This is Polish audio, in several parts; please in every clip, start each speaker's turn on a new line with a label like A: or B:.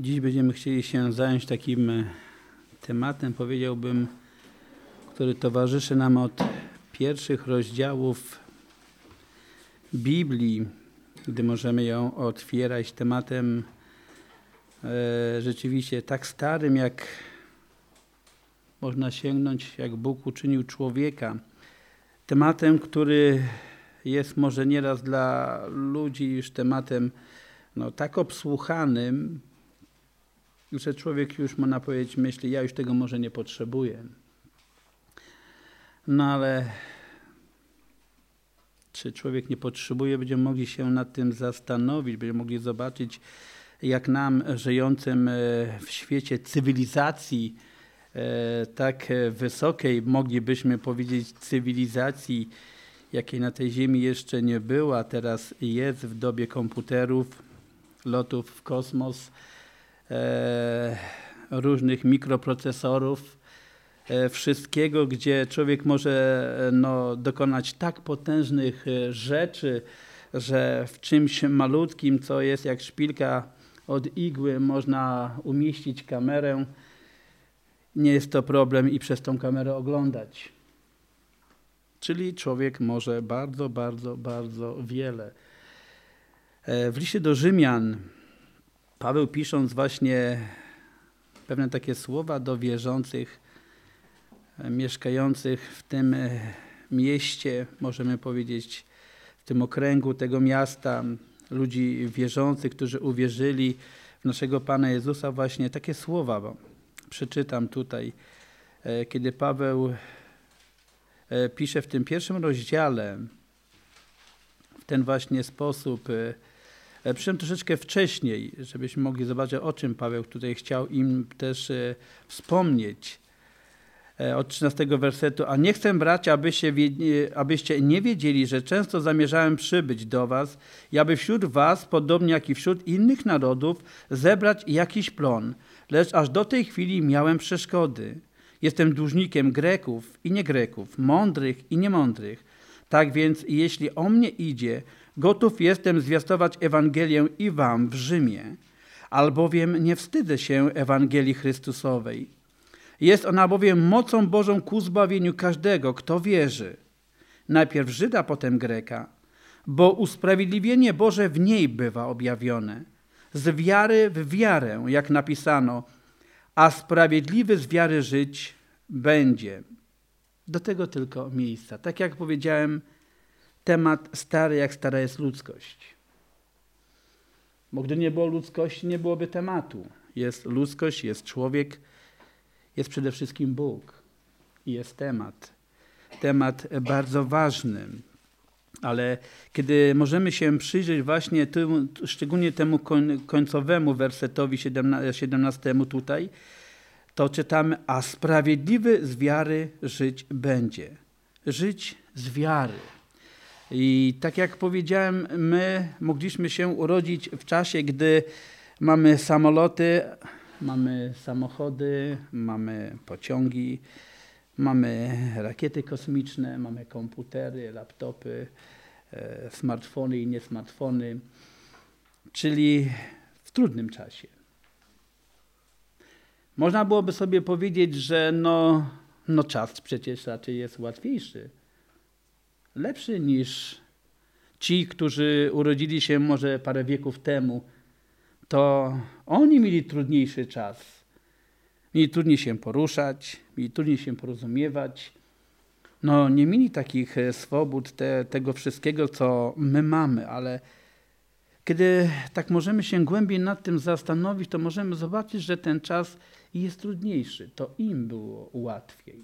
A: Dziś będziemy chcieli się zająć takim tematem, powiedziałbym, który towarzyszy nam od pierwszych rozdziałów Biblii, gdy możemy ją otwierać, tematem rzeczywiście tak starym, jak można sięgnąć, jak Bóg uczynił człowieka. Tematem, który jest może nieraz dla ludzi już tematem tak obsłuchanym, że człowiek już, można powiedzieć, myśli, ja już tego może nie potrzebuję. No ale czy człowiek nie potrzebuje? Będziemy mogli się nad tym zastanowić, będziemy mogli zobaczyć, jak nam, żyjącym w świecie cywilizacji tak wysokiej, moglibyśmy powiedzieć cywilizacji, jakiej na tej ziemi jeszcze nie było, a teraz jest w dobie komputerów, lotów w kosmos, różnych mikroprocesorów, wszystkiego, gdzie człowiek może dokonać tak potężnych rzeczy, że w czymś malutkim, co jest jak szpilka od igły, można umieścić kamerę. Nie jest to problem i przez tą kamerę oglądać. Czyli człowiek może bardzo, bardzo, bardzo wiele. W liście do Rzymian Paweł, pisząc właśnie pewne takie słowa do wierzących, mieszkających w tym mieście, możemy powiedzieć, w tym okręgu tego miasta, ludzi wierzących, którzy uwierzyli w naszego Pana Jezusa, właśnie takie słowa, bo przeczytam tutaj, kiedy Paweł pisze w tym pierwszym rozdziale w ten właśnie sposób. Przyszedłem troszeczkę wcześniej, żebyśmy mogli zobaczyć, o czym Paweł tutaj chciał im też wspomnieć. Od 13 wersetu. A nie chcę, bracia, abyście nie wiedzieli, że często zamierzałem przybyć do was i aby wśród was, podobnie jak i wśród innych narodów, zebrać jakiś plon. Lecz aż do tej chwili miałem przeszkody. Jestem dłużnikiem Greków i niegreków, mądrych i niemądrych. Tak więc, jeśli o mnie idzie, gotów jestem zwiastować Ewangelię i wam w Rzymie, albowiem nie wstydzę się Ewangelii Chrystusowej. Jest ona bowiem mocą Bożą ku zbawieniu każdego, kto wierzy. Najpierw Żyda, potem Greka, bo usprawiedliwienie Boże w niej bywa objawione. Z wiary w wiarę, jak napisano, a sprawiedliwy z wiary żyć będzie. Do tego tylko miejsca. Tak jak powiedziałem, temat stary, jak stara jest ludzkość. Bo gdy nie było ludzkości, nie byłoby tematu. Jest ludzkość, jest człowiek, jest przede wszystkim Bóg. I jest temat. Temat bardzo ważny. Ale kiedy możemy się przyjrzeć właśnie szczególnie temu końcowemu wersetowi 17 tutaj, to czytamy, a sprawiedliwy z wiary żyć będzie. Żyć z wiary. I tak jak powiedziałem, my mogliśmy się urodzić w czasie, gdy mamy samoloty, mamy samochody, mamy pociągi, mamy rakiety kosmiczne, mamy komputery, laptopy, smartfony i niesmartfony, czyli w trudnym czasie. Można byłoby sobie powiedzieć, że czas przecież raczej jest łatwiejszy, lepszy niż ci, którzy urodzili się może parę wieków temu. To oni mieli trudniejszy czas. Mieli trudniej się poruszać, mieli trudniej się porozumiewać. Nie mieli takich swobód, tego wszystkiego, co my mamy, ale kiedy tak możemy się głębiej nad tym zastanowić, to możemy zobaczyć, że ten czas jest trudniejszy. To im było łatwiej.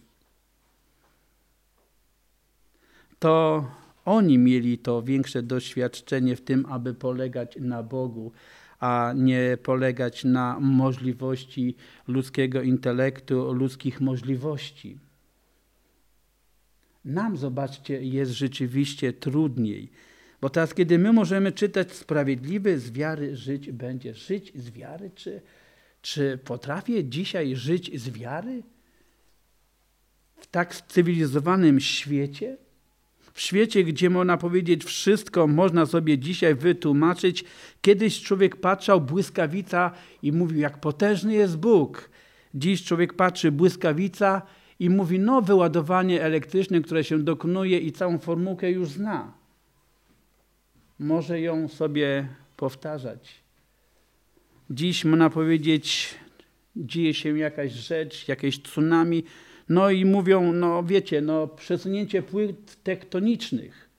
A: To oni mieli to większe doświadczenie w tym, aby polegać na Bogu, a nie polegać na możliwości ludzkiego intelektu, ludzkich możliwości. Nam, zobaczcie, jest rzeczywiście trudniej. Bo teraz, kiedy my możemy czytać sprawiedliwy z wiary żyć będzie. Żyć z wiary? Czy potrafię dzisiaj żyć z wiary? W tak cywilizowanym świecie? W świecie, gdzie można powiedzieć wszystko, można sobie dzisiaj wytłumaczyć. Kiedyś człowiek patrzał, błyskawica i mówił, jak potężny jest Bóg. Dziś człowiek patrzy, błyskawica i mówi, no wyładowanie elektryczne, które się dokonuje i całą formułkę już zna. Może ją sobie powtarzać. Dziś można powiedzieć, dzieje się jakaś rzecz, jakieś tsunami, no i mówią, no wiecie, no przesunięcie płyt tektonicznych.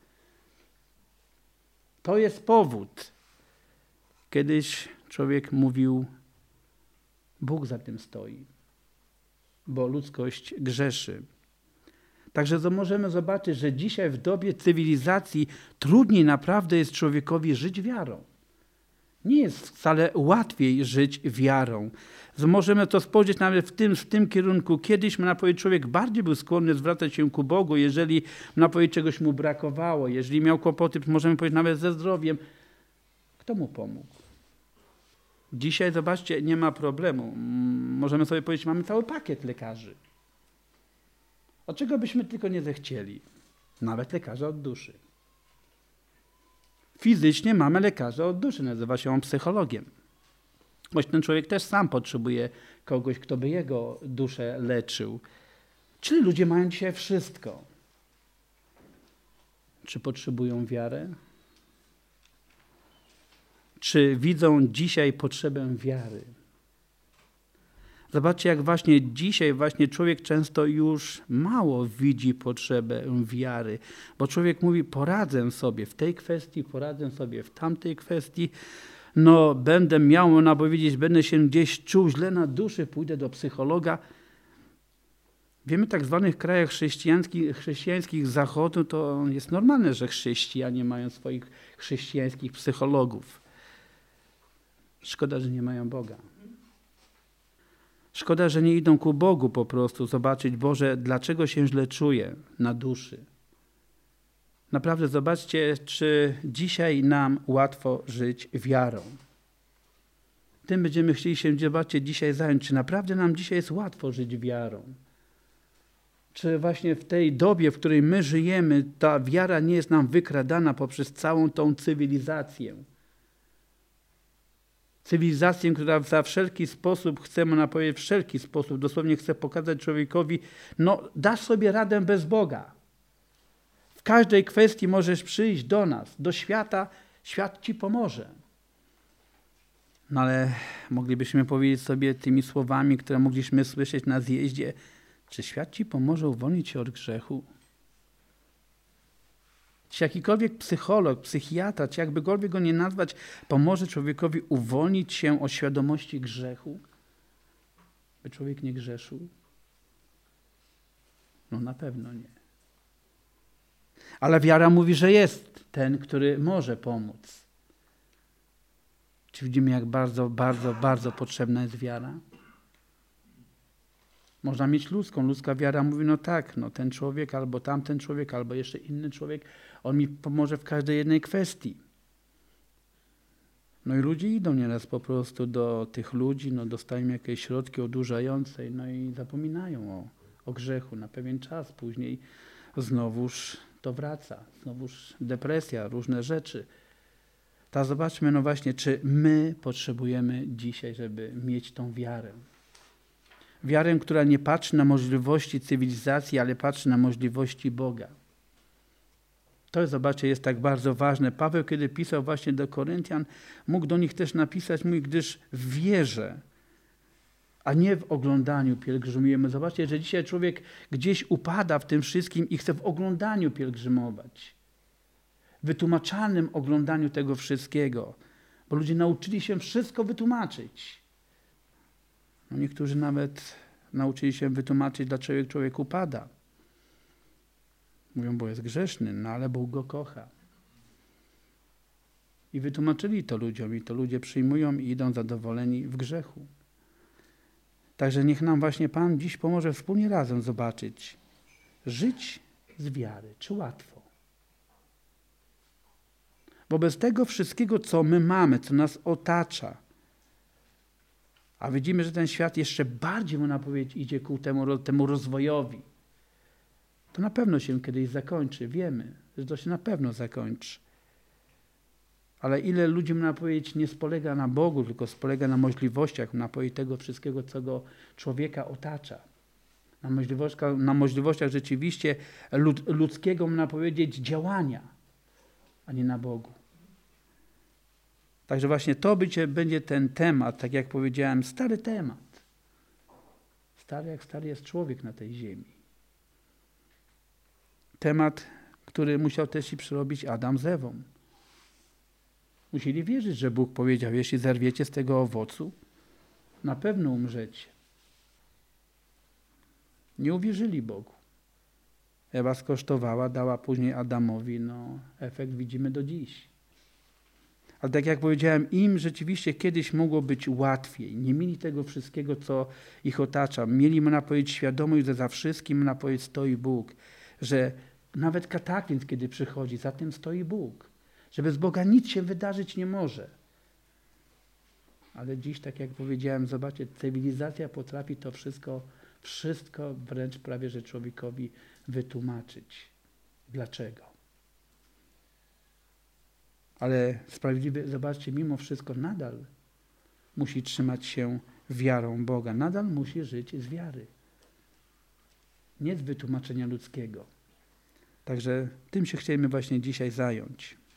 A: To jest powód. Kiedyś człowiek mówił, Bóg za tym stoi, bo ludzkość grzeszy. Także możemy zobaczyć, że dzisiaj w dobie cywilizacji trudniej naprawdę jest człowiekowi żyć wiarą. Nie jest wcale łatwiej żyć wiarą. Możemy to spojrzeć nawet w tym kierunku. Kiedyś, można powiedzieć, człowiek bardziej był skłonny zwracać się ku Bogu, jeżeli, można powiedzieć, czegoś mu brakowało, jeżeli miał kłopoty, możemy powiedzieć, nawet ze zdrowiem. Kto mu pomógł? Dzisiaj, zobaczcie, nie ma problemu. Możemy sobie powiedzieć, mamy cały pakiet lekarzy. O czego byśmy tylko nie zechcieli? Nawet lekarza od duszy. Fizycznie mamy lekarza od duszy, nazywa się on psychologiem. Choć ten człowiek też sam potrzebuje kogoś, kto by jego duszę leczył. Czyli ludzie mają dzisiaj wszystko. Czy potrzebują wiarę? Czy widzą dzisiaj potrzebę wiary? Zobaczcie, jak właśnie dzisiaj człowiek często już mało widzi potrzebę wiary, bo człowiek mówi, poradzę sobie w tej kwestii, poradzę sobie w tamtej kwestii, no będę miał, można powiedzieć, będę się gdzieś czuł źle na duszy, pójdę do psychologa. Wiemy, w tak zwanych krajach chrześcijańskich Zachodu to jest normalne, że chrześcijanie mają swoich chrześcijańskich psychologów. Szkoda, że nie mają Boga. Szkoda, że nie idą ku Bogu po prostu, zobaczyć, Boże, dlaczego się źle czuję na duszy. Naprawdę zobaczcie, czy dzisiaj nam łatwo żyć wiarą. Tym będziemy chcieli się, zobaczcie, dzisiaj zająć, czy naprawdę nam dzisiaj jest łatwo żyć wiarą. Czy właśnie w tej dobie, w której my żyjemy, ta wiara nie jest nam wykradana poprzez całą tą cywilizację. Cywilizację, która za wszelki sposób chce, można powiedzieć, wszelki sposób, dosłownie chce pokazać człowiekowi, no dasz sobie radę bez Boga. W każdej kwestii możesz przyjść do nas, do świata, świat ci pomoże. No ale moglibyśmy powiedzieć sobie tymi słowami, które mogliśmy słyszeć na zjeździe, czy świat ci pomoże uwolnić się od grzechu? Czy jakikolwiek psycholog, psychiatra, czy jakbykolwiek go nie nazwać, pomoże człowiekowi uwolnić się od świadomości grzechu? By człowiek nie grzeszył? No na pewno nie. Ale wiara mówi, że jest ten, który może pomóc. Czy widzimy, jak bardzo, bardzo, bardzo potrzebna jest wiara? Można mieć ludzką. Ludzka wiara mówi, no tak, no ten człowiek, albo tamten człowiek, albo jeszcze inny człowiek, on mi pomoże w każdej jednej kwestii. No i ludzie idą nieraz po prostu do tych ludzi, no dostają jakieś środki odurzające, no i zapominają o grzechu na pewien czas. Później znowuż to wraca, znowuż depresja, różne rzeczy. Tak zobaczmy, no właśnie, czy my potrzebujemy dzisiaj, żeby mieć tą wiarę. Wiarę, która nie patrzy na możliwości cywilizacji, ale patrzy na możliwości Boga. To, zobaczcie, jest tak bardzo ważne. Paweł, kiedy pisał właśnie do Koryntian, mógł do nich też napisać, gdyż w wierze, a nie w oglądaniu pielgrzymujemy. Zobaczcie, że dzisiaj człowiek gdzieś upada w tym wszystkim i chce w oglądaniu pielgrzymować. W wytłumaczanym oglądaniu tego wszystkiego. Bo ludzie nauczyli się wszystko wytłumaczyć. No niektórzy nawet nauczyli się wytłumaczyć, dlaczego człowiek upada. Mówią, bo jest grzeszny, no ale Bóg go kocha. I wytłumaczyli to ludziom i to ludzie przyjmują i idą zadowoleni w grzechu. Także niech nam właśnie Pan dziś pomoże wspólnie razem zobaczyć, żyć z wiary, czy łatwo. Wobec tego wszystkiego, co my mamy, co nas otacza, a widzimy, że ten świat jeszcze bardziej, można powiedzieć, idzie ku temu rozwojowi, To na pewno się kiedyś zakończy. Wiemy, że to się na pewno zakończy. Ale ile ludzi, można powiedzieć, nie spolega na Bogu, tylko spolega na możliwościach, można powiedzieć, tego wszystkiego, co go człowieka otacza. Na możliwościach rzeczywiście ludzkiego, można powiedzieć, działania, a nie na Bogu. Także właśnie to będzie ten temat, tak jak powiedziałem, stary temat. Stary jak stary jest człowiek na tej ziemi. Temat, który musiał też i przerobić Adam z Ewą. Musieli wierzyć, że Bóg powiedział, jeśli zerwiecie z tego owocu, na pewno umrzecie. Nie uwierzyli Bogu. Ewa skosztowała, dała później Adamowi, efekt widzimy do dziś. Ale tak jak powiedziałem, im rzeczywiście kiedyś mogło być łatwiej. Nie mieli tego wszystkiego, co ich otacza. Mieli, można powiedzieć, świadomość, że za wszystkim, można powiedzieć, stoi Bóg. Że nawet kataklizm, kiedy przychodzi, za tym stoi Bóg. Że bez Boga nic się wydarzyć nie może. Ale dziś, tak jak powiedziałem, zobaczcie, cywilizacja potrafi to wszystko wręcz prawie, że człowiekowi wytłumaczyć. Dlaczego? Ale sprawiedliwy, zobaczcie, mimo wszystko nadal musi trzymać się wiarą Boga. Nadal musi żyć z wiary. Nie z wytłumaczenia ludzkiego. Także tym się chcemy właśnie dzisiaj zająć.